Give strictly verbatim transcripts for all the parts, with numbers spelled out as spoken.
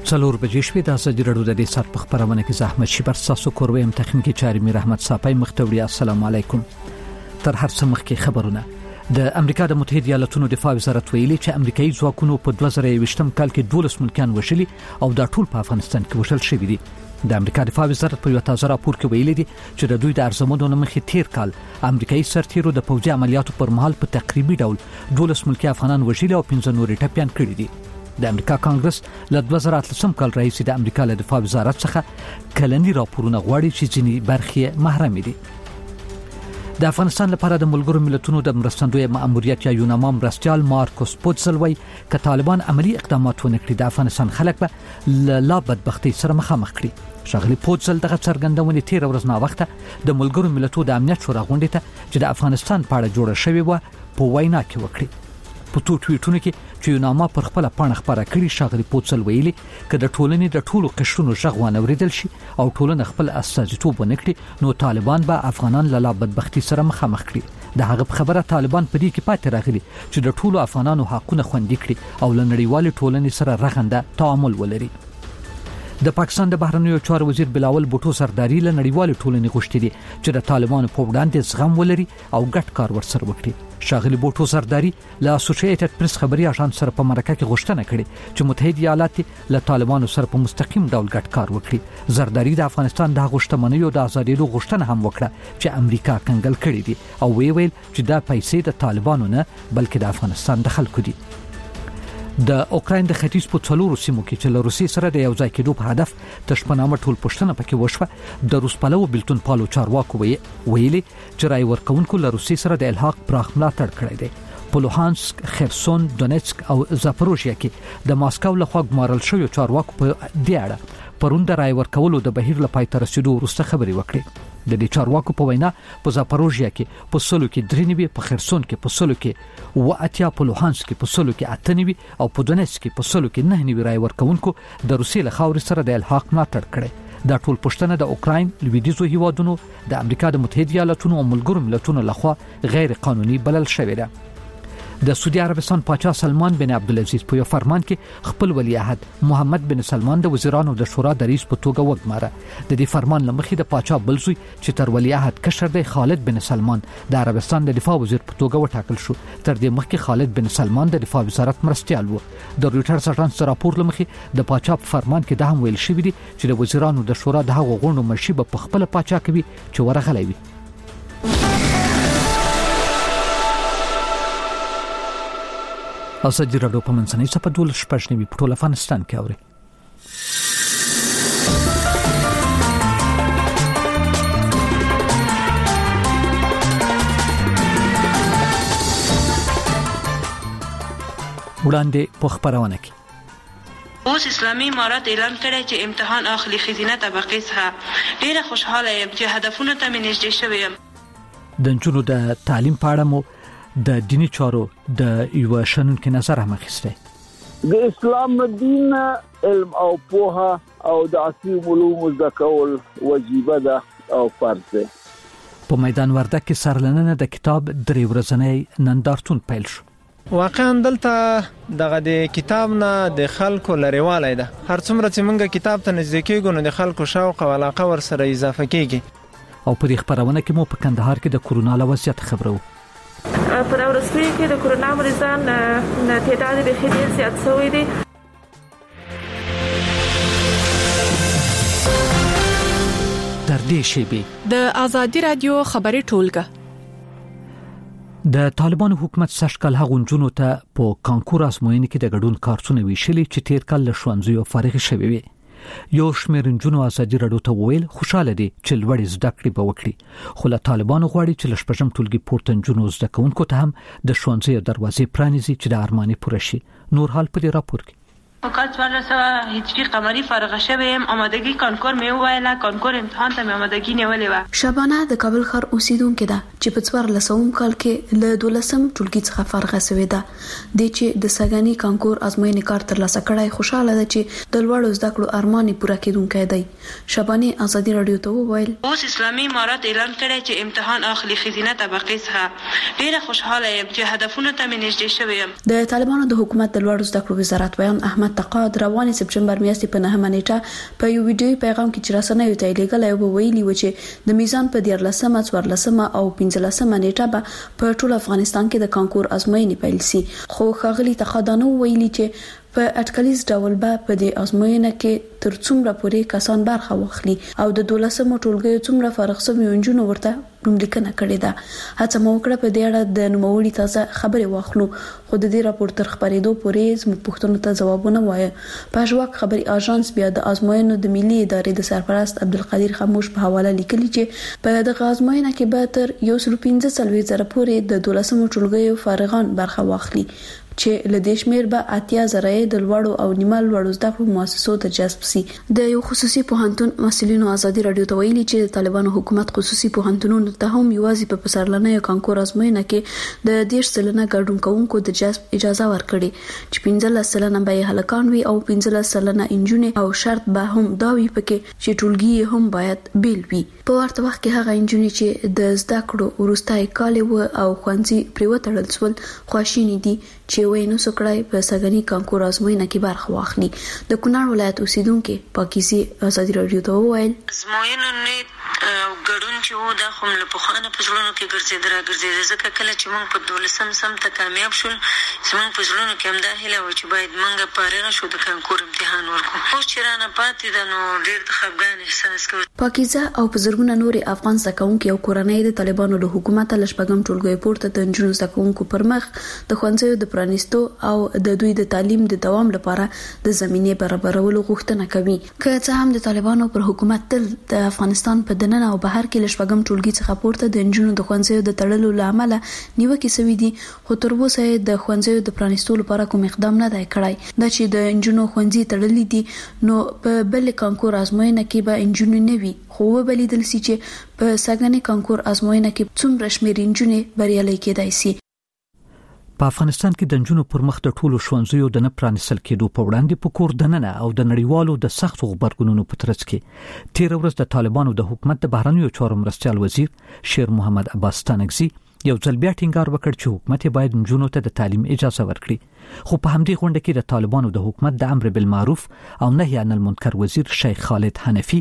څلور بجې شوې د ازادي راډیو د دې سات په خبرونه کې زحمت شي بر تاسو کورویم تخنیکی چاري میر احمد صاحب مختوري السلام علیکم. تر هر څه مخکې خبرونه. د امریکا د متحده ایالاتونو دفاع وزارت ویلي چې امریکایي ځواکونو په دوه زره یوویشتم کال کې دولس ملکیان وشلي او دا ټول په افغانستان کې وشل شوی دي. د امریکا دفاع وزارت په یو تازه راپور کې ویلي دي چې د دوی د ارزمونو مخې تیر کال امریکایي سرتیرو د پوځي عملیاتو پر مهال په تقریبي ډول دولس ملکی افغانان وشلي او پنځه نور ټپيان کړي دي. د امریکا کانګرس له دوه زره اتلسم کال راهیسې د امریکا له دفاع وزارت څخه کلنی راپورونه غواړي چې ځینې برخې محرم دي. د افغانستان لپاره د ملګرو ملتونو د مرستندوی مأموریت یا یوناما مرستیال مارکوس پوتزل وایي چې طالبان عملی اقدامات ونه کړي د افغانستان خلک به لا بدبختی سره مخامخ کړي. شاغلی پوتزل دغه څرګندونې تیر ورځ نا وخته د ملګرو ملتونو د امنیت شورا غونډې ته چې د افغانستان په اړه جوړه شوې و په وینا کې وکړي. په تو ټویټونو کې چې یوناما پر خپل پاڼه خبره کړي شاغلی پوتزل ویلي چې د ټولنې د ټولو قشرونو ژغ ونه اوریدل شي او ټولنه خپل استازیتوب ونه کړي نو طالبان به افغانان له بدبختی سره مخامخ کړي. د هغه خبره طالبان په دې کې پاتې راغلي چې د ټولو افغانانو حقونه خوندي کړي او له نړیوال ټولنې سره رغنده تعامل ولري. د پاکستان د بهرنیو چارو وزیر بلاول بوټو سرداری له نړیوال ټولنې غوښتي دي چې د طالبانو په وړاندې زغم ولري او ګډ کار ورسره وکړي. شاغلی بوټو سرداری له اسوسییټډ پریس خبري اژانس سره په مرکه کې غوښتنه کړې چې متحده ایالات له طالبانو سره په مستقیم ډول ګډ کار وکړي. زرداری د افغانستان د غوښتنمنیو د ازادۍ غوښتنه هم وکړه چې امریکا کنګل کړې دي او وی ویل چې دا پیسې د طالبانو نه بلکې د افغانستان د خلکو دي. د اوکراین د ختیځ په څلورو سیمو کې چې له روسي سره د یو ځای کېدو په هدف د شپنامه ټول پښتنه پکې وشوه د روس پلو بلتون پالو چارواکو ویلي چې رای ورکونکو له روسي سره د الحاق پراخ ملاتړ کړی دی. په لوهانسک، خرسون، دونیتسک او زاپروژیا کې د ماسکو لخوا ګمارل شوی چارواکو په دې اړه پرون د رای ورکولو د بهیر لپاره تر رسیدو وروسته خبري وکړي. د دې چارواکو په وینا په زاپروژیا کې په سلو کې درې په خرسون کې په سلو کې و اتیا په لوهانسک کې په سلو کې اته او په دونیتسک کې په سلو کې نه رای ورکونکو د روسي له خاورې سره د الحاق ملاتړ کړي. دا ټول پښتنه د اوکراین لویدیځو هیوادونو د امریکا د متحده ایالاتونو او ملګرو ملتونو لخوا غیر قانوني بلل شوی دی. د سعودي عربستان پاچا سلمان بن عبدالعزيز په یو فرمان کې خپل ولی عهد محمد بن سلمان د وزیرانو د شورا د رئیس په توګه وګماره. د دې فرمان لمخې د پاچا بلزوی چې تر ولی عهد کشر دی خالد بن سلمان د عربستان د دفاع وزیر په توګه وټاکل شو. تر دې مخکې خالد بن سلمان د دفاع وزارت مرستیال و. د رويټرز اژانس راپور لمخې د پاچا په فرمان کې دا هم ویل شوی دی چې د وزیرانو د شورا د هغو غونډو مشي په خپل پاچا کوي چې ورغلی وي. ازادي راډیو په منځنۍ صفحه دول شپږ نوي په ټول افغانستان کې اوري. وړاندې په خبرونه کې اوس اسلامي امارات اعلان کړی چې امتحان اخلي خزینه طبقه څخه ډیره خوشاله یم چې هدفونه ته مې نږدې شوی یم. د نجونو د تعلیم په اړه مو د دینی چارو د یو شنونکو نظر هم اخیسته. د اسلام دین علم او پوهه او د عصري علومو زده کول واجب ده او فرض ده. په میدان وردګ کې سرلننه د کتاب درې ورځنی نندارتون پیل شو. واقعا دلته دغه د کتاب نه د خلکو لريواله ده. هر څومره چې موږ کتاب ته نږدې کېږو نو د خلکو شوق او علاقه ور سره اضافه کیږي. او په دې خبرونه کې مو په کندهار کې د کورونا له وضعیت خبرو. په ورځو کې د کورونا مریضان تعداد به ډېر زیات شوی دی. تر دې شیبې د ازادي رادیو خبري ټولګه د طالبانو حکومت سشکل هغه جنونو ته په کانکور ازموینې کې د ګډون کارتونه ویشلي چې تیر کال له ښوونځیو فارغ شوي وي. یو شمېر نجونو ازادي راډیو ته وویل خوشاله دي چې لوړې زده کړې به وکړي خو له طالبانو غواړي چې له شپږم ټولګي پورته نجونو زده کوونکو ته هم د ښوونځي دروازې پرانیزي چې د ارماني پوره شي. نور حال په دې راپور کې فقط ورسره هیڅ قمری فارغ شوم آمادگی کانکور مې وایله کانکور امتحان ته مې آمادگی نیولې و. شبانه د کابل ښار اوسیدونکو ده چې په څوار لسوم کال کې له دولسم ټولګي څخه فارغه شوې ده. د چې د سګانی کانکور ازموینې کار تر لاسه کړای خوشاله ده چې د لوړو زده کړو ارمان پوره کیدونکې دی. شبانه ازادي رادیو ته وویل اوس اسلامي امارات اعلان کړی چې امتحان اخلي خزینه طبقه څخه ډیره خوشاله یم چې هدفونه ته مې نږدې شوم. د طالبانو د حکومت د لوړو زده کړو وزارت ویان احمد حکومت تقاعد رواني سپټمبر میاشتې په نهمه نیټه په یو ویډیوي پیغام کې چې رسنیو ته لېږلی او ویلي و چې د میزان په دیارلسمه څوارلسمه او پنځلسمه نیټه به په ټول افغانستان کې د کانکور ازموینې پیل شي. خو ښاغلي تقاعدانو ویلي چې په اټکلیز ډول به په دې ازموینه کې تر څومره پورې کسان برخه واخلي او د دولسمو ټولګیو څومره فارغ شوي نجونو ورته نوملیکنه کړې ده. هڅه مو وکړه په دې اړه د نوموړي تازه خبرې واخلو، خو د دې راپور تر خبرېدو پورې زموږ پوښتنو ته ځوابونه وایي. په ژواک خبري آژانس بیا د ازموینو د ملي ادارې د سرپرست عبدالقدیر خاموش په حواله لیکلي چې په دغه ازموینه کې به تر یو سل پنځه څلوېښت زره پورې د دولسمو ټولګیو فارغان برخه واخلي چې له دې شمیر به اتیا زره د لوړو او نیمه لوړو زده کړو مؤسسو ته جذب شي. د یو خصوصي پوهنتون مسؤلینو ازادي رادیو ته ویلي چې د طالبانو حکومت خصوصي پوهنتونونو ته هم یوازې په پسرلنۍ کانکور ازموینه کې د دېرش سلنه ګډون کوونکو د جذب اجازه ورکړي چې پنځلس سلنه به هلکان وي او پنځلس سلنه انجونې، او شرط به هم دا وي پکې چې ټولګي هم باید بیل وي. په ورته وخت کې هغه انجونې چې د زده کړو وروستای کال و او ښوونځي پرې وتړل شول خواشینې دي چې وای نو سکړای په سګنی کانکور ازموینه کې برخه واخلي. د کونړ ولایت اوسیدونکو پاکیزي ازادي رادیو ته وویل ازموینه نه ګډون چې و دا خو له پخوانه په ژوندونو کې ګرځېدل راګرځېدل ځکه کله چې موږ په دولسم سم ته کامیاب شول زموږ په ژوندونو کې هم دا هیله و چې باید موږ فارغ شو د کانکور امتحان ورکړو. خو چې رانه پاتې ده نو ډېر د خفګان احساس کوم. پاکیزه او په زرګونه نورې افغان زدهکوونکي او کورنۍ د طالبانو له حکومت له شپږم ټولګي پورته د نجونو زدهکوونکو پر مخ د ښوونځیو د پرانیستو او د دوی د تعلیم د دوام لپاره د زمینې برابرولو غوښتنه کوي. که څه هم د طالبانو پر حکومت تل د افغانستان په دننه او بهر کې له شپږم ټولګي څخه پورته د نجونو د ښوونځیو د تړلو له امله نیوکې شوې دي، خو تر اوسه د ښوونځیو د پرانیستو لپاره کوم اقدام نه دی کړی. دا چې د نجونو ښوونځي تړلي دي نو په بل کانکور ازموینه کې به نجونې نه وي، خو وبلیدل سي چې په سګنې کانکور ازموینه کې څومره شمېر نجونې بریالۍ کېدای سي. په افغانستان کې د نجونو پر مخ د ټولو ښوونځیو د نه پرانیستل کېدو په وړاندې په کور دننه او د نړیوالو د سختو غبرګونونو په ترڅ کې تیر ورځ د طالبانو د حکومت د بهرنیو چارو مرستیال وزیر شیر محمد عباس ستانکزي یو ځل بیا ټینګار وکړ چې حکومت باید نجونو ته د تعلیم اجازه ورکړي. خو په همدې غونډه کې د طالبانو د حکومت د امر بالمعروف او نهي عن المنکر وزیر شیخ خالد حنفي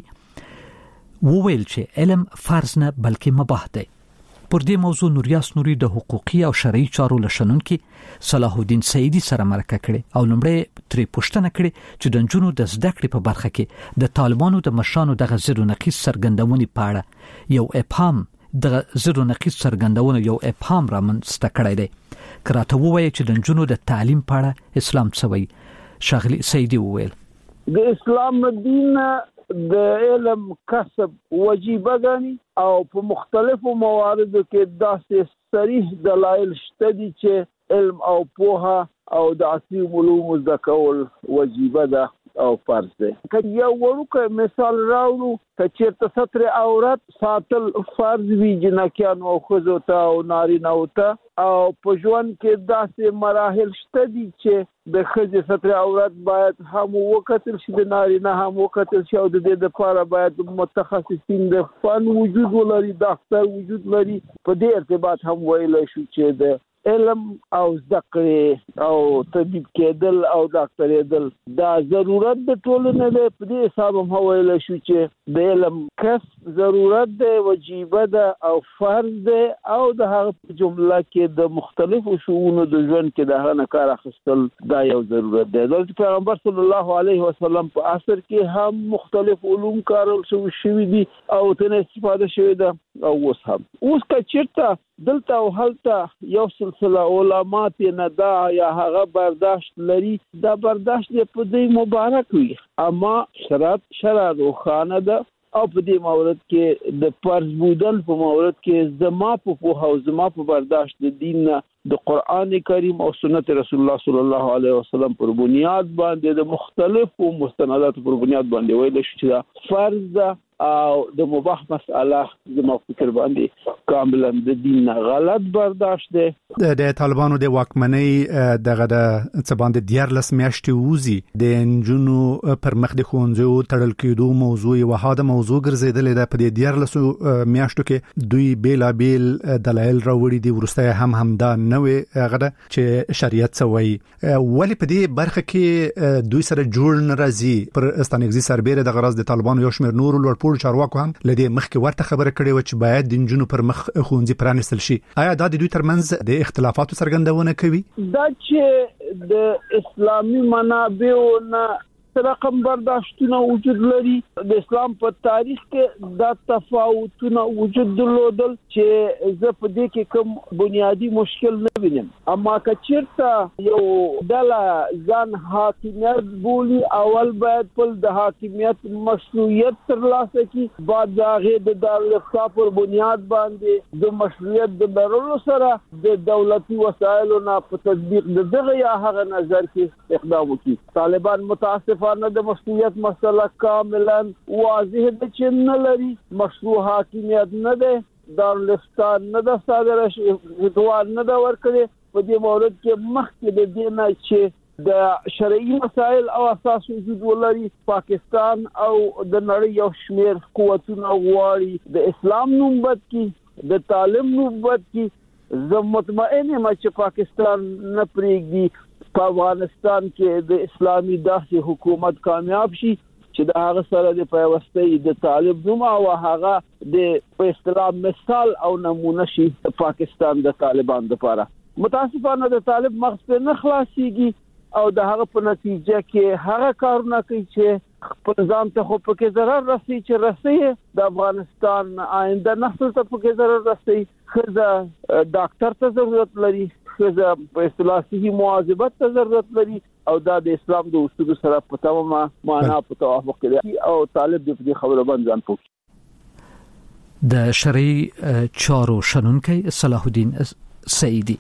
وویل چې علم فرض نه بلکې مباح دی. پر دې موضوع نوریاس نوري د حقوقي او شرعي چارو لشنونکي صلاح الدین سعیدی سره مرکه کړي او لومړی ترې پوښتنه کړي چې د نجونو د زده کړې په برخه کې د طالبانو د مشرانو د غزر او نقیص سرګندونې په اړه یو ابهام د غزر او نقیص سرګندونې یو ابهام رامنځته کړی دی. کراته وویل چې د نجونو د تعلیم په اړه اسلام څه وایي. شاغلی سعیدی وویل د اسلام دین د علم کسب وجیبه ګڼي او په مختلفو مواردو کې داسې صریح دلایل شته دي چې علم او پوهه او د عصري علومو زده کول وجیبه ده او فرض ده. که یو وړوکی مثال راوړو، که چېرته ستر عورت ساتل فرض وي جنکیانو او ښځو ته او نارینهو ته، او په ژوند کې داسې مراحل شته دي چې د ښځې ستر عورت باید هم وکتل شي، د نارینه هم وکتل شي، او د دې لپاره باید متخصصین د فن وجود ولري، ډاکټر وجود لري. په دې ارتباط هم ویلی شو چې د علم او زده کړې او طبيب کېدل او ډاکټرېدل دا ضرورت د ټولنې دی. په دې حساب هم ویلی شو چې د علم کسب ضرورت دی، وجیبه ده او فرض دی، او د هغه په جمله کې د مختلفو شؤونو د ژوند کې د هغه نه کار اخیستل دا یو ضرورت دی. د پیغمبر صلی الله علیه وسلم په عصر کې هم مختلف علوم کارول شوي دي او ترې استفاده شوې ده، او اوس هم اوس که چېرته دلته او هلته یو سلسله علما ترې نه دا یا هغه برداشت لري، دا برداشت یې په دوی مبارک وي، اما شرط شرع روښانه ده او په دې مورد کې د فرض بودل په مورد کې زما په پوهه او زما په برداشت د دین نه د قرآن کریم او سنت رسول الله صلی الله علیه وسلم پر بنیاد باندې د مختلفو مستنداتو پر بنیاد باندې ویل شي چې دا فرض ده او د مباح مسأله زما فکر باندې کاملا د دین غلط برداشت ده. د طالبانو د واکمنۍ دغه د څه باندې دیارلس میاشتې ووزي د انجونو پر مخ د ښوونځیو تړل کېدو موضوع یوه حاده موضوع ګرځېدلې ده. په دې دیارلسو میاشتو کې دوی بیلابیل دلایل راوړي دي، وروسته هم همدا نوې هغه ده چې شریعت څه وایي. ولې په دې برخه کې دوی سره جوړ نه راځي؟ پر ستانګزي سربېره د غرض د طالبانو یو شمېر نور لوړ پوړ چارواکو هم لدې مخکې ورته خبره کړې و چې باید د انجونو پر مخ ښوونځي پرانیستل شي. آیا دا د دوی ترمنځ د اختلافاتو څرګندونه کوي؟ دا چې د اسلامي منابعو نه رقم برداشتونه وجود لري، د اسلام په تاریخ کې دا تفاوتونه وجود درلودل چې زه په دې کې کوم بنیادی مشکل نه وینم. اما که چیرته یو ډله ځان حاکمیت بولي، اول باید په د حاکمیت مشروعیت ترلاسه کړي، بعد د هغې د دارالافتا پر بنیاد باندې د مشروعیت د لرلو سره د دولتي وسایلو نه په تطبیق د دغه یا هغه نظر کې اقدام وکړي. طالبان متاسف نه د مشروعیت مسله کاملا واضح ده چې نه لري، مشروع حاکمیت نه ده، دارالافتا نه ده صادره شوی، نه ده ورکړې. په دې مورد کې مخکې د دې نه چې د شرعي مسایل او اساس وجود ولري، پاکستان او د نړۍ یو شمېر قوتونه غواړي د اسلام نوم بد کړي، د طالب نوم بد کړي. زه مطمئن یم چې پاکستان نه پرېږدي په افغانستان کې د اسلامي داسې حکومت کامیاب شي چې د هغه سره د پیوستۍ د طالب نوم او هغه د په اصطلاح مثال او نمونه شي پاکستان د طالبان لپاره. متاسفانه د طالب مغز په نه خلاصيږي او د هغه په نتیجه کې هغه کارونه کوي چې خپل ځان ته خو پکې ضرر رسي، چې رسي د افغانستان آینده نسل ته پکې ضرر رسي. خزه ډاکټر ته ضرورت لري، خزه په اصطلاح صحي مواظبت ته ضرورت لري او دا د اسلام د اصولو سره په تمامه معنا په توافق کې او طالب دې خبره باندې ځان پوښي. د شرعي چارو شنونکي صلاح الدین سعیدی: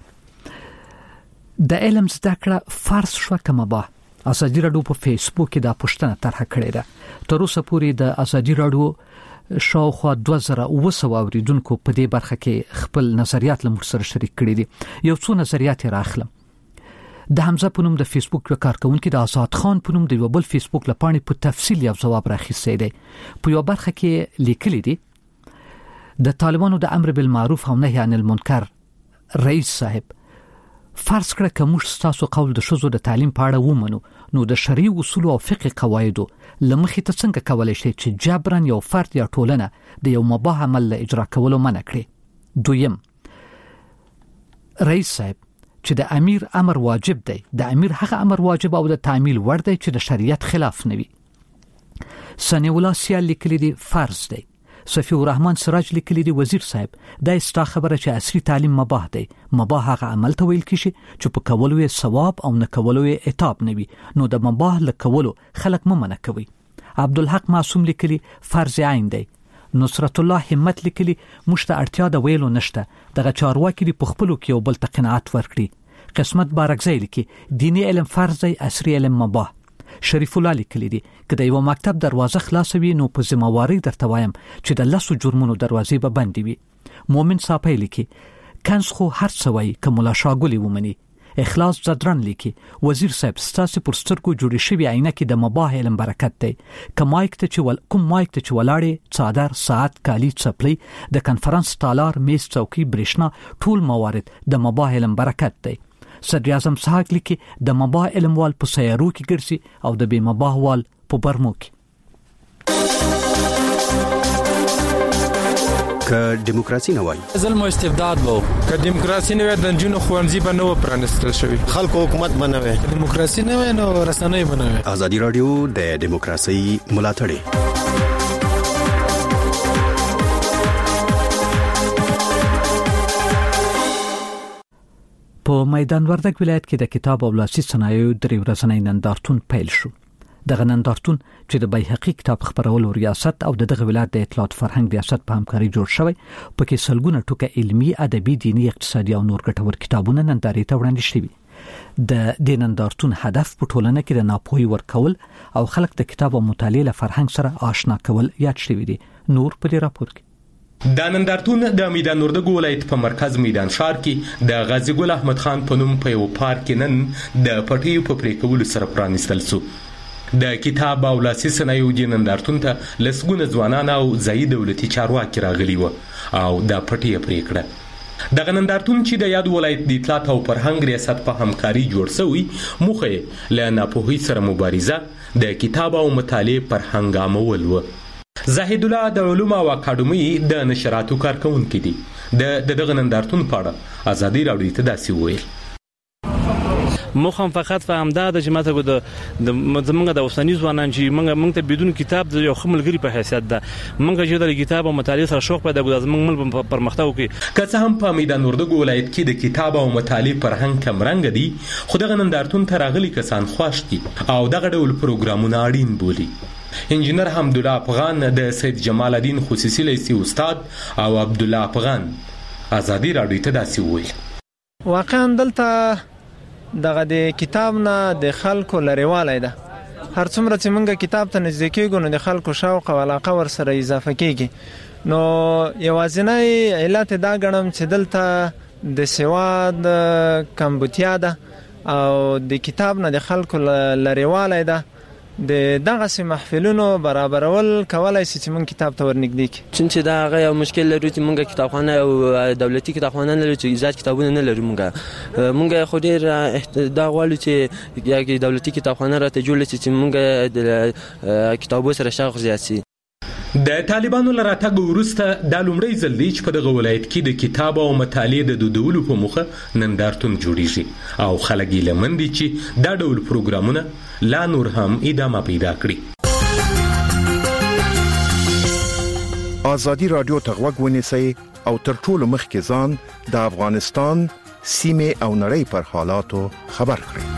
د علم زده کړه فرض شو که مباح؟ ازادي راډیو په فیسبوک کې دا پوښتنه طرح کړې ده. تر اوسه پورې د ازادي راډیو شاوخوا دوه زره اوه سوه اوریدونکو په دې برخه کې خپل نظریات له موږ سره شریک کړي دي. یو څو نظریات راخلم. د حمزه په نوم د فیسبوک یو کارکونکي د آزاد خان په نوم د یو بل فیسبوک لپاره په تفصیل یو جواب راخیستی دی. په یو برخه کې لیکلي دي: د طالبانو د امر بالمعروف او نهي عن المنکر رئیس صاحب فرض کړه که موږ ستاسو قول د ښځو د تعلیم په اړه ومنو، نو د شرعي اصولو او فقهي قواعدو له مخې ته څنګه کولی شي چې جبرا یو فرد یا ټولنه د یو مباح عمل له اجرا کولو منع کړي؟ دویم، رئیس صاحب چې د امیر امر واجب دی، د امیر هغه امر واجب او د تعمیل وړ دی چې د شریعت خلاف نه وي. ثناء الله سیال لیکلی دی فرض دی. صفی الرحمن سراج لیکلی دی وزیر صاحب دا استا خبره چې عصري تعلیم مباح دی. مباح هغه عمل ته ویل کیږي چې په کولو یې ثواب او نه کولو یې عتاب نه وي، نو د مباح له کولو خلک مه منع کوي. عبدالحق معصوم لیکلی فرض عین دی. نصرت الله همت لیکلی موږ ته اړتیا د ویلو نشته، دغه چارواکي دی په خپلو کې یو بل ته قناعت ورکړي. قسمت بارکزی لیکي دینی علم فرض دی، عصري علم مباح. شریف الله لیکلی دی که د یو مکتب دروازه خلاصوي نو په ذمہواری درته وایم چې د لسو جرمونو دروازې به بندې وي. مومن صاحب لیکي کنز خو هر څه وایي که ملا شاګلی ومني. اخلاص زدران لیکي وزیر صاحب ستاسو پر سترګو جوړې شوی عینکې د مباح علم برکت دی. که مایک ته چې ول کوم مایک ته چې ولاړې څادر ساعت کالی چپلی د کنفرانس تالار میز چوکۍ برېښنا ټول موارد د مباح علم برکت دی. صدر اعظم سحاق لیکي د مباح علم وال په سیارو کې ګرځي او د بے مباح وال په برمو کې. که دیموکراسي نه وای ظلم او استبداد وو، که دیموکراسي نه وای د جنونو خوانزي به نه پرانستل شوی، خلکو حکومت بنوي، دیموکراسي نه وای نو رسنۍ بنوي. ازادي رادیو د دیموکراسي ملاتړ په میدان وردګ ولایت کې د کتاب او لاسي صنایعو درې ورځنی نندارتون پیل شو. دغه نندارتون چې د بیهقي کتاب خبرولو ریاست او دغه ولایت د اطلاعات فرهنګ ریاست په همکاري جوړ شوی، پکې سلګونه ټوکه علمي، ادبي، دینی، اقتصادي او نور ګټور کتابونه نندارې ته وړاندې شوي. د دې نندارتون هدف په ټولنه کې د ناپوهي ورکول او خلک د کتاب او مطالعې له فرهنګ سره آشنا کول یاد شوی دی. نور په دې راپور کې دا نندارتون د میدان وردګو ولایت په مرکز میدان ښار کې د غازی ګل احمد خان په نوم په یو پارک کې نن د پټیو په پریکولو سره پرانیستل شو. د کتاب او لاسي صنایعو د نندارتون ته لسګونه ځوانان او ځایي دولتي چارواکي راغلي و او دا پټی پرې کړه. دغه نندارتون چې د یاد ولایت د اطلاعات او فرهنګ ریاست په همکاري جوړ شوی موخه له ناپوهۍ سره مبارزه د کتاب او مطالعې فرهنګ عامول و. زاهد الله د علوم او اکاډمي د نشراتو کارکونکي دي. د دغه نندارتون په اړه ازادي راډیو ته داسې وویل: مخم فقط فهم دا د جماعت کو د زمونږ د اوسنی ځوانان چې موږ موږ ته بدون کتاب د یو خملګری په حیثیت ده موږ چې د کتاب او مطالعې سره شوق پیدا کړو زمونږ مل پرمختګ وکړي. که څه هم په میدان وردګو ولایت کې د کتاب او مطالعې فرهنګ کم رنګ دي خو دغه نندارتون ته راغلي کسان خوښ دي او دغه ډول پروګرامونه اړین بولي. انجینر حمدالله افغان د سید جمال الدین خصوصي لیسي استاد او عبدالله افغان ازادي راډیو ته داسې وویل: واقعا دلته دغه د کتاب نه د خلکو لريوالی ده. هر څومره چې موږ کتاب ته نږدې کېږو نو د خلکو شوق او علاقه ور سره اضافه کېږي. نو یوازینی علت دا ګڼم چې دلته د سواد کمبودیا ده او د کتاب نه د خلکو لريوالی ده. د دغه سي محفلونو برابرول کولای شي چې مونږ کتاب ته ورنږدې کی. چې دا هغه یو مشکل لري چې مونږ کتابخانه او دولتي کتابخانه نه لري چې زیات کتابونه نه لري. مونږ مونږ خو ډېر دا غواړو چې یو دولتي کتابخانه راته جوړ شي چې مونږ د کتابو سره شوق زیات شي. د طالبانو لراتګ وروسته د لومړی ځل دی چې په دغه ولایت کې د کتاب او مطالعې د دودولو په موخه نندارتون جوړیږي او خلک یې لمن دي چې دا ډول پروګرامونه لا نور هم ادامه پیدا کړي. ازادي رادیو ته غوږ ونیسئ او تر ټولو مخکې ځان د افغانستان سیمه او نړۍ پر حالاتو خبر کړئ.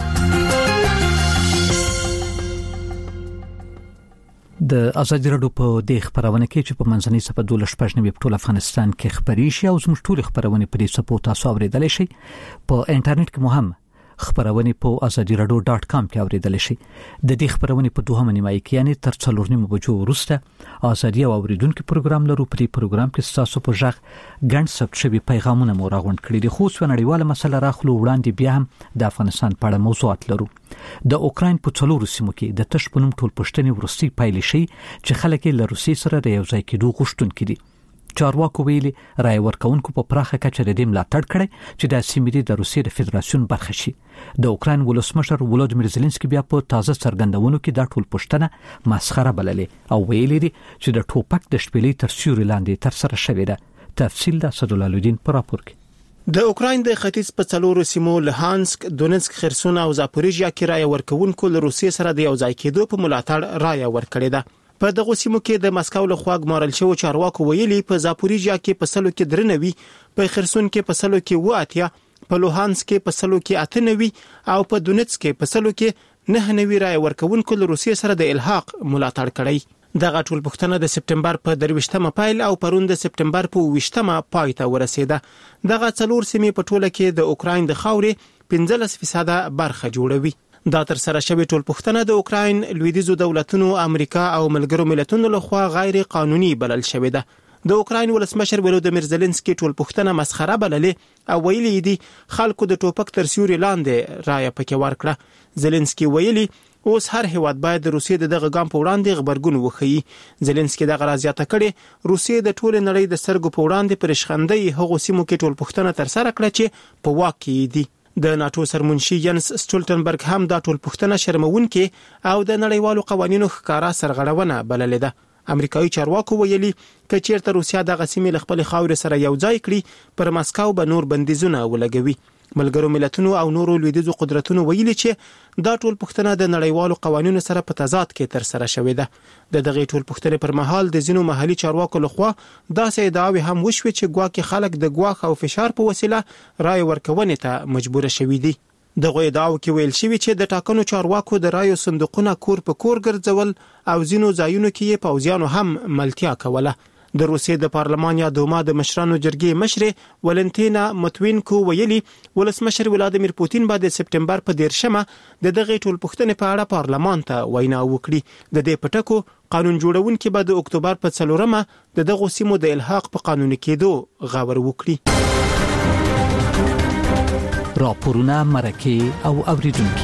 د ازادي راډیو په دې خبرونه کې چې په منځنۍ صفه دولس پښنوي په ټول افغانستان کې خبري شي او زموږ ټول خبرونه په دې صفو تاسو اوریدلای شي. په انټرنیټ کې مو هم خبرونه په ازادي راډیو ډاټ کام کې اوریدلای شي. د دې خبرونه په دوه نیمایي کې یعنی تر څلور نیمو بجو وروسته ازادي او اوریدونکو پروګرام لرو. په دې پروګرام کې تاسو په ژغ ګڼ ثبت شوی پیغامونه مو راغونډ کړي دي. خو څونړیواله مسله راخلو وړاندې بیا هم د افغانستان په اړه موضوعات لرو. د اوکراین په څلورو سیمو کې د تش پنوم ټول پښتني ورستي پایلې شي چې خلک له روسي سره د یو ځای کېدو غوښتونکي دي. چارواکو ویلي رای ورکونکو په پراخه کچه د دې ملاتړ کړی چې د سیمې د روسیې د فدراسیون برخه شي. د اوکراین ولسمشر ولودمیر زيلنسکي بیا په تازه څرګندونو کې دا ټول پښتنه مسخره بللې او ویلي دي چې د ټوپک د شپېلې تر سیوري لاندې تر سره شوې ده. تفصیل د اسدالله الدین پر راپور کې. د اوکراین د ختیځ په څلورو سیمو لهانسک، دونیتسک، خرسون او زاپوریژیا کې رای ورکونکو له روسیې سره د یو ځای کېدو په ملاتړ رای ورکړې ده. په دغه سیمو کې د مسکو له خوا ګمارل شوی چارواکو ویلي په زاپوریژیا کې په سلو کې درنوي، په خرسون کې په سلو کې واتیا، په لوهانسک کې په سلو کې اتنوي او په دونیتسک کې په سلو کې نه نوي رای ورکونکو له روسیې سره د الحاق ملاتړ کړی. دغه ټول پښتنه د سپټمبر په درويشتمه پایل او پرون د سپټمبر په ویشتمه پای ته ورسیده. دغه څلور سیمې په ټوله کې د اوکراین د خاورې پنځلس فیصد برخه جوړوي. دا تر سره شوی ټول پښتنه د اوکراین لویدیځو دولتونو، امریکا او ملګرو ملتونو لخوا غیر قانوني بلل شوی ده. د اوکراین ولسمشر ولودمیر زيلنسکي ټول پښتنه مسخره بللې او ویلي دي خلکو د ټوپک تر سیوري لاندې رای پکې ورکړه. زيلنسکي ویلي اوس هر هیواد باید د روسیې د دغه ګام په وړاندې خبرګون وښيي. زيلنسکي دغه راځياته کړي روسیې د ټول نړۍ د سرګو په وړاندې پرشخندۍ هغو سیمو کې ټول پښتنه تر سره کړه چې په واک کې دي. د ناتو سرمنشي ینس سټولټنبرګ هم دا ټول پښتنه شرمونکې او د نړیوالو قوانینو ښکارا سرغړونه بللې ده. امریکایي چارواکو ویلي چې چیرته روسیا د غسیمې لخپل خاور سره یو ځای کړي پر مسکو به نور بندیزونه ولګوي. ملګرو ملتونو او نورو لویدیځو قدرتونو ویلي چې دا ټول پښتنه د نړیوالو قوانینو سره په تضاد کې تر سره شوې ده. د دغه ټول پښتنې پر مهال د ځینو محلي چارواکو لخوا داسې ادعاوې هم وشوي چې ګواکې خلک د ګواښ او فشار په وسیله رای ورکونې ته مجبور شوي دي. دغه ادعاو کې ویل شوی چې د ټاکنو چارواکو د رایو صندوقونه کور په کور ګرځول او ځینو ځایونو کې پوځیانو هم ملتیا کوله. د روسیې د پارلمان یا دوما د مشرانو جرګې مشر ولنتینا متوینکو ویلي ولسمشر ولادیمیر پوتین به د سپټمبر په دیرشمه د دغه ټولپوښتنې په اړه پارلمان ته وینا وکړي. د دې پټکو قانون جوړونکي به د اکتوبر په څلورمه د دغه سیمو د الحاق په قانوني کېدو غور وکړي. راپورونه مرکه او اوریدونکي.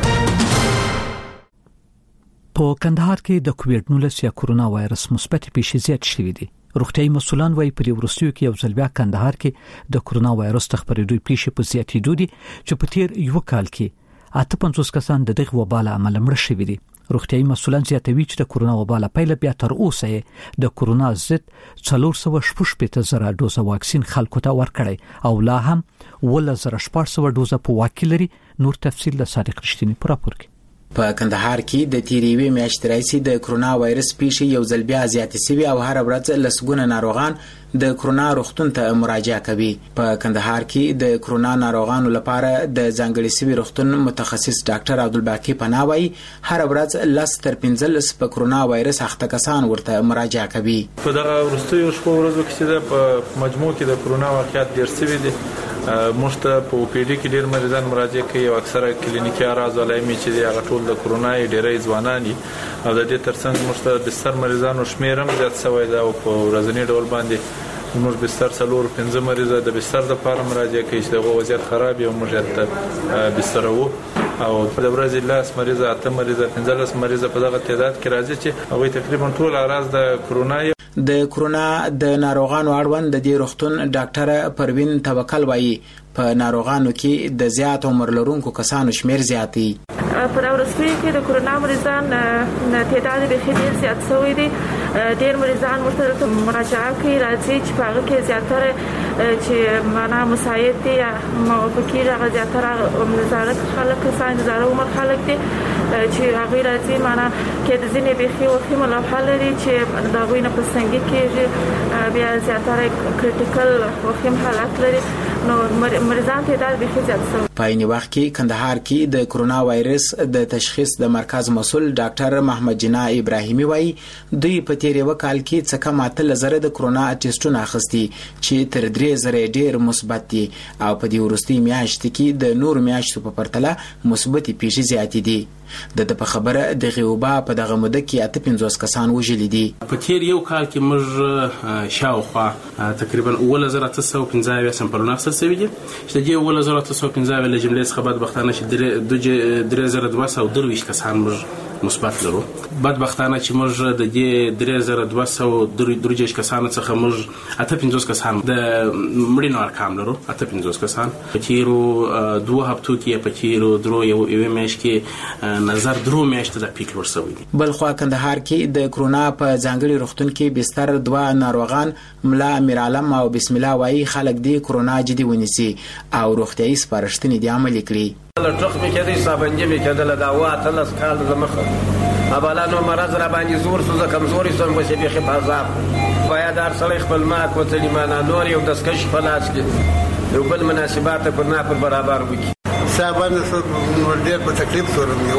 په کندهار کې د کووډ نولس یا کورونا وایرس مثبت پیښې زیات شوې دي. روغتيایي مسولان وايي په ورستیو کې یو ځل بیا کندهار کې د کورونا وایرس تخبرېدو پیښې په زیاتېدو دي چې په تیر یو کال کې اته پنځوس کسان د دغه وبا له امله مړه شوي دي. روغتيایي مسولان زیاتوي چې د کورونا وبا له پیله بیا تر اوسه د کورونا ضد څلور سوه شپږ پنځه زره ډوزه واکسین خلکو ته ورکړی او لا هم ول زره شپږ سوه ډوزه په واکې لري. نور تفصیل د صادق رښتینی په راپور کې. په کندهار کې د تیریوي میاشتې راځي د کورونا وایرس پیښې یو ځل بیا زیاتې شوي او هر ورځ لسګونه ناروغان د کورونا روغتون ته مراجعه کوي. په کندهار کې د کورونا ناروغانو لپاره د ځانګړي شوي روغتون متخصص ډاکټر عبدالباقی پناوي هر ورځ لس تر پنځلس په کورونا وایرس اخته کسان ورته مراجعه کوي. په دغه وروستیو شپو ورځو کې چې په مجموع کې د کورونا واقعیت ډېر شوي دي. موږ ته په او پی ډي کې ډېر مریضان مراجعه کوي او اکثره کلینیکي اعراض ولایمي چې د هغه ټول د کورونا ډېرې ځوانان دي او د دې ترڅنګ موږ ته بستر مریضانو شمېر هم زیات شوی دی او په ورځني ډول باندې موږ بستر څلور پنځه مریضه د بستر د لپاره مراجعه کوي چې دغه وضعیت خراب وي او موږ ته بستر وو او د ورځې لاس مریضه اته مریضه پنځلس مریضه په دغه تعداد کې راځي چې هغه تقریبا ټول اعراض د کورونا. د کورونا د ناروغانو اړوند د دې روغتون ډاکټر پروین توکل وایي په ناروغانو کې د زیات عمر لرونکو کسانو شمیر زیات دی. په ورستیو کې د کورونا مریضان تعداد به ډېر زیات شوی دی. ډېر مریضان ورته مراجعه کوي راځي چې په هغه کې زیاتره چې معنا مساعد دي یا موافقي راغلي زیاتره نظارت خلک ساين نظارت عمر خلک دي چې هغه راځي معنا کې د ځینې بيخي وخت ملحه لري چې دا غوینه په څنګه کې بیا زیاتره کریټیکل وخت حالت لري نو مریضان تعداد به زیات شوی. په این وخت کې کندهار کې د کورونا وایرس د تشخیص د مرکز مسؤل ډاکټر محمد جنا ابراهیمي وایي دوی په تیر یو کال کې څه کم اته زره د کورونا ټیسټونه اخیستي چې تر درې زره ډیر مثبت دي او په دې ورستي میاشت کې د نور میاشتو په پرتله مثبت پیښې زیات دي. د په خبره د غوبا په دغه مده کې اته پنځوس کسان وژل دي. په تیر یو کال کې موږ شاوخوا تقریبا اول زره تسعه و پنځه سمپلونه اخیستل شوي دي چې د اول زره تسعه و پنځه له جملې څخه بدبختانه چې درې زره دوه سوه درویشت کسان موږ مثبت لرو. بدبختانه چې موږ د دې درې زره دوه سوه درویشت کسانو څخه موږ اته پنځوس کسان د مړینو ارقام لرو. اته پنځوس کسان په تیرو دوه هفتو کې په تیرو درو یو یو میاشت کې نظر درو میاشتې د پیک ورسوي. بل خو کندهار کې د کورونا په ځانګړي روغتون کې بستر دوه ناروغان ملا امیر عالم او بسم الله وایي خلک د کورونا جدي ونیسي او روغتيایي سپارښتنې د عمل کړي. لټخ مې کېدی صابنجي مې کېدل دا واته لاس کال د مخه ابالانو مرز را باندې زور سوزه کمزوري سم وسې به حفاظت باید هر څلې خپل ما کوتلی معنا نور یو دسکش فلاس کې یو بل مناسبات پر نه پر برابر وکړي. صاحبان ورډیر په تکلیف سره مې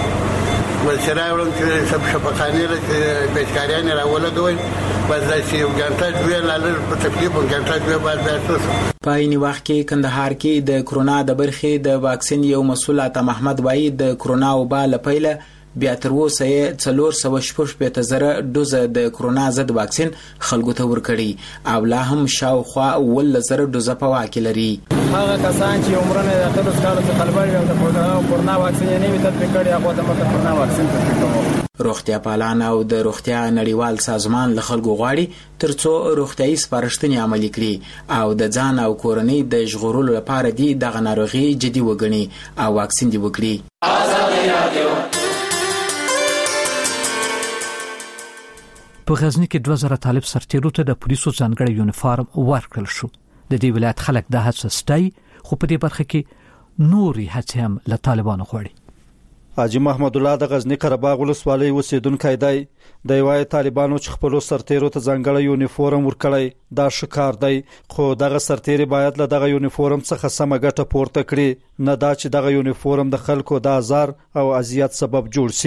وره ولشرای ولن چې سب شفقانه له بیچاریان راولدوي بس چې یو ګنټه دوی لاله په تکلیف ګنټه دوی باید تاسو. په این وخت کې کندهار کې د کورونا د برخې د واکسین یو مسؤل عطا محمد وایي د کورونا وبا لپاره بیا تر اوسه یې څلور سوه شپږ پنځه زره ډوزه د کورونا ضد واکسین خلکو ته ورکړي او لا هم شاوخوا ول زره ډوزه په واکې لري. هغه کسان چې عمرونه د اتلس کالو څخه لوړ او د کورونا واکسین یې نه وي تطبیق کړی هغه ته د کورونا واکسین تطبیق کوي. روغتیا پالان او د روغتیا نړیوال سازمان له خلکو غواړي ترڅو روغتيایي سپارښتنې عملي کړي او د ځان او کورنۍ د ژغورلو لپاره دي دغه ناروغي جدي وګڼي او واکسین دی وکړي. په غزنی کې دوه زره طالب سرتیرو ته د پولیسو ځانګړی یونیفارم ورکړل شو. د دې ولایت خلک د هڅه ستای خو په دې برخه کې نوري هڅې هم له طالبانو غواړي. حاجی محمد الله د غزنی قرهباغ ولسوالۍ اوسیدونکی دی. د یوای طالبانو چې خپل سرتیرو ته ځانګړی یونیفارم ورکړی دا شکار دی خو دغه سرتیری باید له دغه یونیفارم څخه سمه ګټه پورته کړي نه دا چې دغه یونیفارم د خلکو د آزار او اذیت سبب جوړ شي.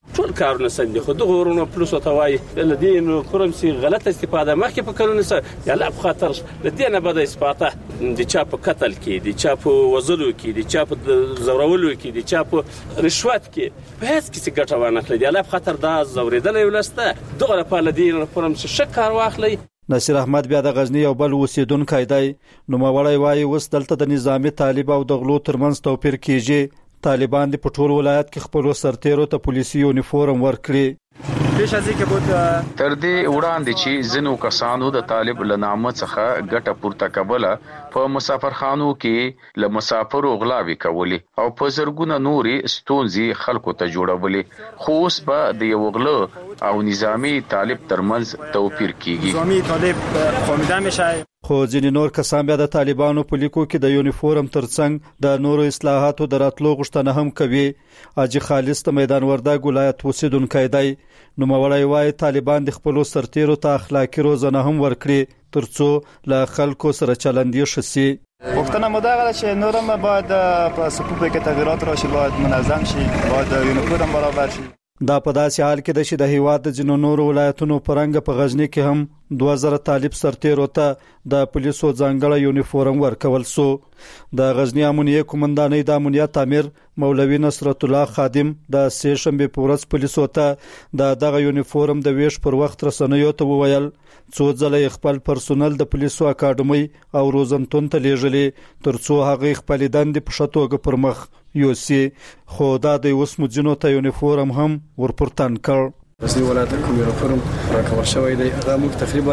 ټول کارونه سندي خو دغه ورونو پلوس او توای لدې نو کوم سي غلط استفاده مخکې په کلونه سره یا لا په خاطر لدې نه بده اسپاته د چا په قتل کې د چا په وزلو کې د چا په زورولو کې د چا په رشوت کې په هیڅ کې څه ګټه ونه کړې یا لا په خاطر دا زوریدل ولسته دغه په لدې نو کوم څه شکر واخلي. نصیر احمد بیا د غزنی یو بل اوسیدونکی دی. نو مولای وایي اوس دلته د نظامی طالب او د غلو ترمنځ توپیر کیږي. طالبان د پټول ولایت کې خپل سرتیرو ته پولیسي یونیفورم ورکړي. پیش از اینکه بود تر دې وړاندې چې زنو کسانو د طالب لنامه څخه ګټه پورته کوله په مسافرخانو کې له مسافرو غلاوي کولې او په زرګونه نوري ستونزې خلکو ته جوړولې. خو اوس به د یو غله او نظامی طالب ترمنځ توپیر کیږي. نظامی طالب خومیده میشه. خو ځینې نور کسان بیا د طالبانو په لیکو کې د یونیفورم ترڅنګ د نورو اصلاحاتو د راتلو غوښتنه هم کوي. اجي خالص د میدان وردګ ولایت اوسیدونکی دی. نو مولای وایي طالبان د خپل سرتیرو ته اخلاقی روزنه هم ورکړي ترڅو له خلکو سره چلندې شسي. وختونه مداغه چې نورم باید په صفوف کې تغیرات راشي، باید منظم شي، باید یونیفورم برابر شي. دا په داسې حال کې د چې د هیواد د جنو نورو ولایتونو پرنګ په غزنی کې هم دوه زره طالب سرتیرو ته د پولیسو ځانګړی یونیفورم ورکول سو. د غزنی امنیه قومندانۍ د امنیت امیر مولوی نصرت الله خادم د سې شنبه په ورځ پولیسو ته د دغه یونیفورم د ویش پر وخت رسنیو ته وویل څو ځله خپل پرسونل د پولیسو اکاډمي او روزنتون ته لیږلي ترڅو هغه خپل دندې په شتوګه پر مخ یوسي. خو دا د اوس مجنو ته یونیفورم هم ورپورتن کړ. غزنی ولایت کوم یونیفورم راکول شوی دی هغه موږ تقریبا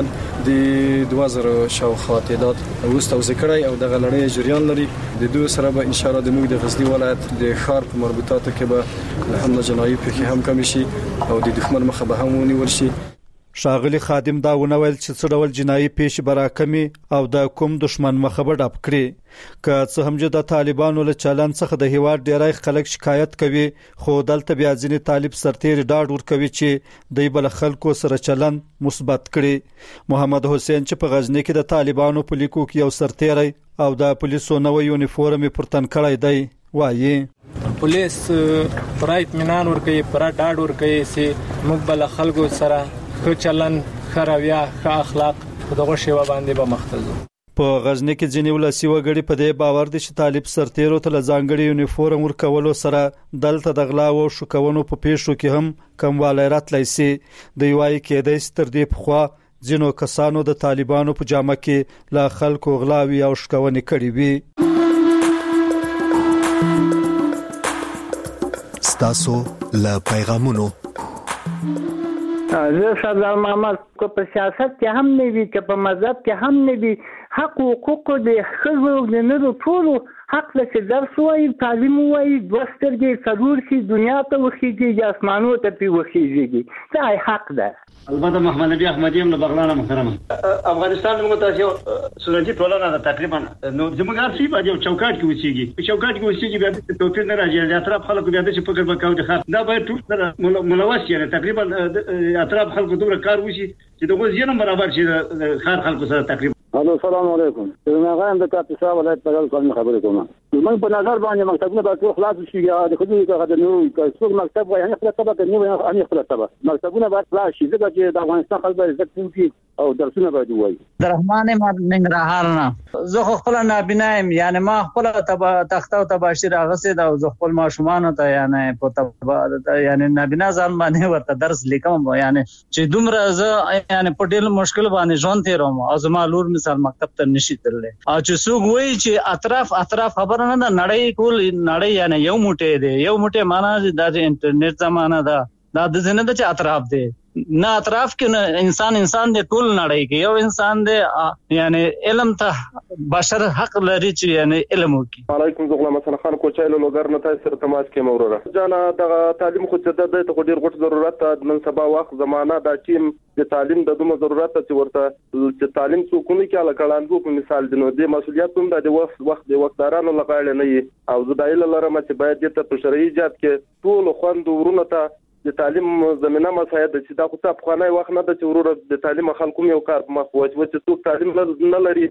د دوه زره شاوخوا تعداد وروسته وزکړی او دغه لړۍ جریان لري. د دوی سره به ان شاء الله د موږ د غزنی ولایت د ښار په مربوطاتو کې به الحمدلله جنایي پیښې هم کم شي او د دښمن مخه به هم ونیول شي. شاغلی خادم دا ونویل چې څه ډول جنایي پیښې براکمي او د کوم دشمن مخه به ډب کړي. که څه هم چې د طالبانو له چلند څخه د هیواد ډیری خلک شکایت کوي خو دلته بیا ځینې طالب سرتیري ډاډ ورکوي چې دوی بل خلکو سره چلند مثبت کړي. محمد حسین چې په غزنی کې د طالبانو په لیکو کې یو سرتیری او د پولیسو نوې یونیفورم پورتن کړی دی وایي پولیس پر اطمینان ورکوي، پر ډاډ ورکوي چې موږ بل خلکو سره ښه چلند، ښه رویه، ښه اخلاق په دغه شیوه باندې به مختلو. په غزنی کې ځینې ولسی وګړي په دې باور دي چې طالب سرتیرو ته ځانګړي یونیفورم ورکولو سره دلته د غلا او شوکونو په پیښو کې هم کموالی راتلی سي. دوی وایي کېدای شي تر دې پخوا ځینو کسانو د طالبانو په جامه کې له خلکو غلاوي او شکونې کړې وي. ستاسو له پیغامونو زه سردار محمد کو په سیاست کې هم نه وي، که په مذهب کې هم نه وي، حق او حقوق د ښځو او د نرو ټولو حق له چې درس وایي، تعلیم وایي، دوه سترګې څلور شي دنیا ته وخیږي، اسمانو ته پې وخیږي، دا حق ده. البته محمد نبی احمدی هم له بغلان محترمه. افغانستان موږ تاسو یو سنتي ټولنه ده تقریبا، نو زموږ هر څه په یو چوکاټ کې اوسېږي، په چوکاټ کې اوسېږي بیا د توپیر نه راځي، د اطراف خلکو بیا د فکر وکاو د خاطر دا باید ټول سره ملوث شي، تقریبا اطراف خلکو دومره کار وشي چې دغه ځینې برابر شي د خار خلکو سره تقریبا. الو السلام علیکم. زه غواړم د کاپیسا ولایت په اړه کوم خبرې کوم. موږ په نظر باندې مکتبونه به ټول خلاص شي، د خدای څخه د نو څوک مکتب وایي نه خلاص تبه کوي نه ان خلاص تبه مکتبونه باید خلاص شي ځکه چې د افغانستان خلک به عزت کوي او درسونه باید وایي. درحمان ما ننګرهار نه زه خپل نابینایم، یعنی ما خپل تخته او تباشیر اغسه دا زه خپل ماشومان ته یعنی په تبا یعنی نابینا ځان باندې ورته درس لیکم، یعنی چې دومره زه یعنی په ډېر مشکل باندې ژوند تیروم او زما لور مثال مکتب ته نشي تللی. او چې څوک وایي چې اطراف اطراف خبره نه ده، نړۍ ټول نړۍ یعنی یو موټی دی، یو موټی معنا د انټرنیټ زمانہ ده، دا د ځنه د اطراف دی نه اطراف کې نه انسان انسان دی، ټول نړۍ کې یو انسان دی، یعنی علم ته بشر حق لري چې یعنی علم وکړي. علیکم زغلام حسن خان کوچایلو لوګر نه تاسو سره تماس کې موروره جانا د تعلیم خو څه د ته ډیر غوټ ضرورت ده، نن سبا وخت زمانہ دا ټیم د تعلیم د دومره ضرورت ته ورته چې تعلیم څو کومي کې علاقلاندو په مثال دي، نو د مسولیت هم د وخت وخت د وختدارانو لغاړه نه وي او زدایل لرم چې باید د په شرعي ایجاد کې ټول خوند ورونه ته د تعلیم زمينه مساعد چې دا خو ته په خانه وخت نه د چورو د تعلیم خلکو یو کار مخ وځي چې څوک تعلیم نه لري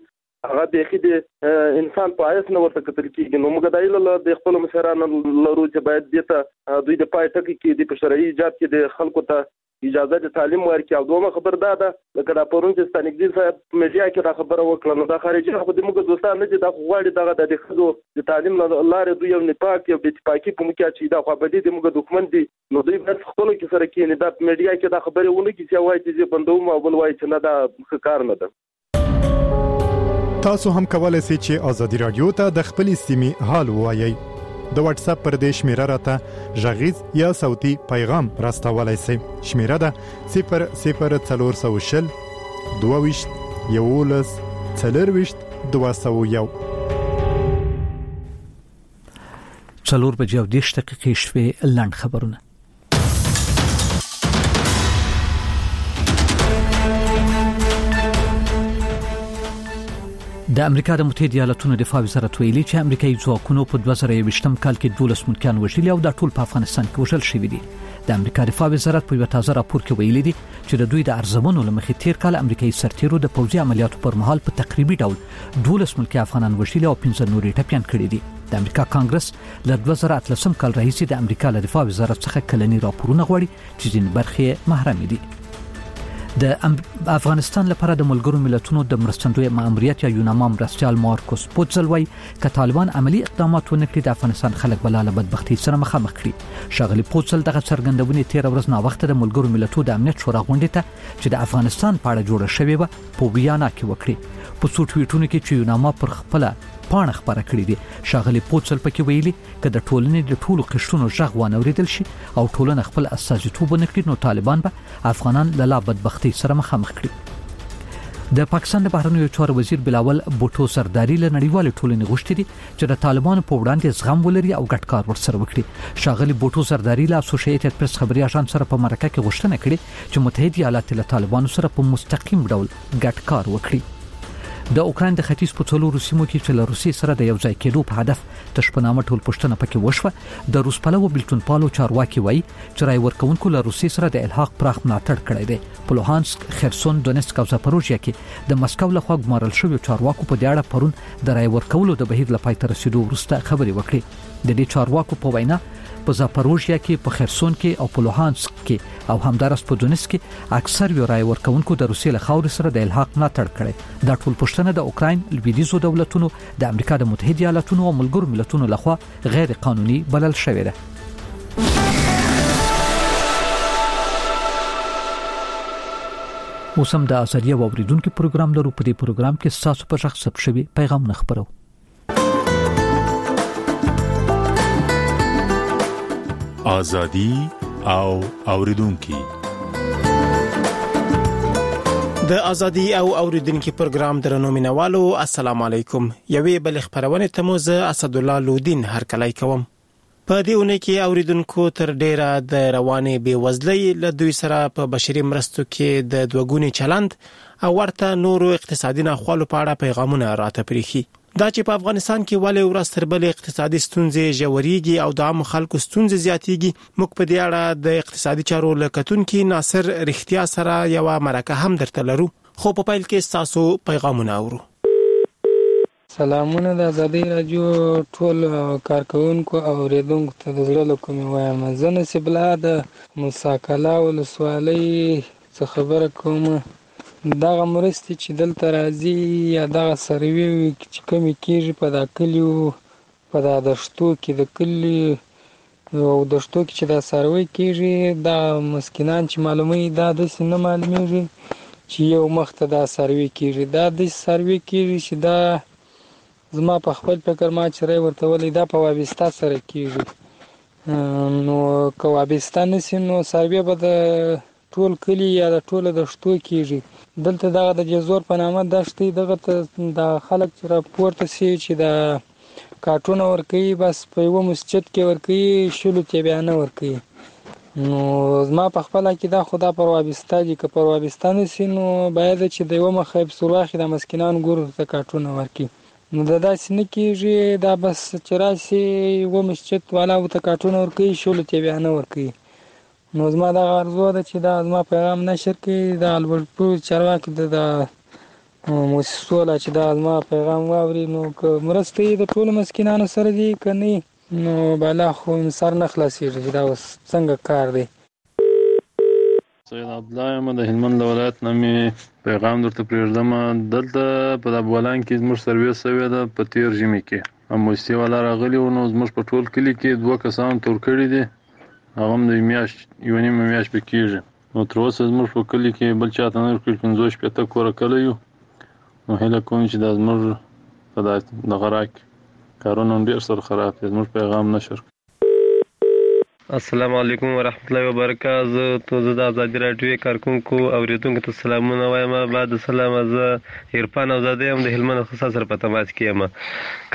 هغه د خېد انسان په آیس نه ورته کتل کیږي. نو موږ دایله د خپل مشرانو لرو چې باید دته دوی د پای ټکی کې د شرعي ایجاد کې د خلکو ته اجازه د تعلیم ورکړي. او دومره خبر ده ده لکه دا پرون چې ستانګدي صاحب میډیا کې دا خبره وکړه نو دا خارجي خو د موږ دوستان نه چې دا غواړي دغه د خزو د تعلیم لاره دوی یو نپاک یو د اتفاقی په مکه چې دا خو به دي موږ دښمن دي نو دوی په خپل کې سره کې نه دا میډیا کې دا خبره ونه کې چې وایي چې بندوم او بل وایي چې نه دا کار نه ده. تاسو هم کولای شئ چې ازادي رادیو ته د خپل سیمې حال وایي. د واتس اپ پر دې شمیره راته ژغیز یا صوتي پیغام راستولای شئ. شمیره ده صفر صفر څلور سوه شل دوه ویشت یولس څلرویشت دوه سوه یو. څلور بجې او دېرش دقیقې شوې. لنډ خبرونه. د امریکا د متحده ایالاتونو دفاع وزارت ویلي چې امریکایي ځواکونو په دوه زره یوویشتم کال کې دولس ملکیان وژلي او دا ټول په افغانستان کې وژل شوي دي. د امریکا دفاع وزارت په یو تازه راپور کې ویلي دي چې د دوی د ارزمنو لمخې تیر کال امریکایي سرتیرو د پوځي عملیاتو پر مهال په تقریبي ډول دولس ملکی افغانان وژلي او پنځه نورې ټپيان کړي دي. د امریکا کانګرس له دوه زره اتلسم کال راهیسې د امریکا له دفاع وزارت څخه کلني راپورونه غواړي چې ځینې برخې محرم دي. د افغانستان لپاره د ملګرو ملتونو د مرستندوی ماموریت یا یوناما مرستیال مارکوس پوتزل وایي که طالبان عملی اقدامات ونکړي د افغانستان خلک بل له بدبختی سره مخامخ کړي. شاغلی پوتزل دغه څرګندونې تیر ورځ نا وخت د ملګرو ملتونو د امنیت شورا غونډې ته چې د افغانستان په اړه جوړه شوې و په ویانا کې وکړي. په څو ټویټونو کې چې یوناما پر خپل پاڼه خبره کړې دي. شاغلی پوتزل پکې ویلي که د ټولنې د ټولو قشرونو ژغ وانوریدل شي او ټولنه خپل استازیتوب ونکړي نو طالبان به افغانان له لا بدبختی سره مخامخ کړي. د پاکستان د بهرنیو چارو وزیر بلاول بوټو سرداری له نړیوال ټولنې غوښتي دي چې د طالبانو په وړاندې زغم ولري او ګډ کار ورسره وکړي. شاغلی بوټو سرداری له اسوسییټډ پریس خبري اژانس سره په مرکه کې غوښتنه کړې چې متحده ایالات له طالبانو سره په مستقیم ډول ګډ کار وکړي. د اوکرين د ختیځ په څلورو سیمو کې چې له روسي سره د یو ځای کېدو په هدف تشپنامه ټول پښتنه پکې وشوه. د روس پلو بلټون پالو چارواکي وایي چې راي ورکونکو له روسي سره د الحاق پراخ ملاتړ کړی دی. په لوهانسک، خرسون، دونیتسک او زاپروژیا کې د مسکو لخوا ګمارل شوی چارواکو په دې اړه پرون د راي ورکولو د بهیر لپاره تر رسیدو وروسته خبري وکړي. د دې چارواکو په وینا په زاپروژیا کې، په خرسون کې او په لوهانسک کې او همدارس په دونیتسک کې اکثر یو راي ورکونکو د روسي له خاور سره د الحاق ملاتړ کړي. دا ټول پښتنه د اوکرين، لویدیځو دولتونو، د امریکا د متحده ایالاتونو او ملګرو ملتونو لخوا غیر قانوني بلل شوې ده. اوس هم د ازادي او اوریدونکو پروګرام لرو. په دې پروګرام کې تاسو په شخص ثبت شوی پیغام نخبرو. ازادي او اوریدونکو د ازادي او اوریدونکو پروګرام درنو مینوالو السلام علیکم. یوې بل خبرونه ته مو زه اسد الله لودین هرکلای کوم. په دې اونۍ کې اوریدونکو تر ډیره د روانې بیوزلۍ له دوی سره په بشري مرستو کې د دوګونی چلند او ورته نورو اقتصادي ناخوالو په اړه پیغامونه راته پریخي. دا چې په افغانستان کې ولې ورځ تر بلې اقتصادي ستونزې ژورېږي او د عام خلکو ستونزې زیاتېږي، موږ په دې اړه د اقتصادي چارو لکتونکو ناصر رښتیا سره یو مرکه هم درته لرو. خو په پیل کې تاسو پیغامونه اورو. سلامونه د ازادي رادیو ټول کارکونکو او اوریدونکو ته د زړه له کومې وایم. زه نصیب الله د مساکلا ولسوالۍ څخه خبره کوم. دغه مرستې چې دلته راځي یا دغه سروي چې کمی کېږي په دا کلیو په دا دشتو کې د کلی او دشتو کې چې دا سروي کېږي دا مسکینان چې معلومي دا داسې نه معلومیږي چې یو مخ ته دا سروي کېږي. دا داسې سروي کېږي چې دا زما په خپل فکر ما چې رای ورته ولې دا په وابسته سره کېږي. نو که وابسته نشي نو سروي به د ټول کلی یا د ټول دشتو کېږي. دلته دغه د جزور په نامه دشتي دغه ته د خلک چې راپورته سي چې د کارټونه ورکوي بس په یو مسجد کې ورکوي شلو ته بیا نه ورکوي. نو زما په خپل کې دا خدا پر وابسته دي که پر وابسته نشي نو باید چې د یو مخه بسواخي د مسکینان ګور ته کارټونه ورکوي. نو دا داسې نه کېږي. دا بس چې راشي یو مسجد والا ته کارټونه ورکوي شلو ته بیا نه ورکوي. نو زما دا ارزو ده چې دا زما پیغام نشر کړي. د البرټو چارواکي د موسسو لا چې دا زما پیغام واوري نو که مرستې د ټولو مسکینانو سره دي که نه نو بالا خو سر نه خلاصېږي چې دا اوس څنګه کار دی. سید عبدالله یم د هلمند له ولایت نه مې پیغام درته پرېږدم. دلته په ابولان کې زموږ سرویس شوې ده په تېر ژمي کې موسسې والا راغلي وو نو زموږ په ټول کلي کې دوه کسان تور کړي دي هغه هم د میاشت یوه نیمه میاشت به کېږي نو تر اوسه زموږ په کلي کې بل چا ته نه ورکړي پنځوس شپېته کوره کلی یو نو هیله کوم چې دا زموږ په دغه راکې کارونه هم ډېر سره خراب دي زموږ پیغام نشر. السلام علیکم ورحمت الله وبرکاته. زه تو زه د ازادي راډیو کارکونکو اوریدونکو ته سلامونه وایم. بعد سلام زه عرفان اوزاده یم د هلمند خاص سره په تماس کې یم.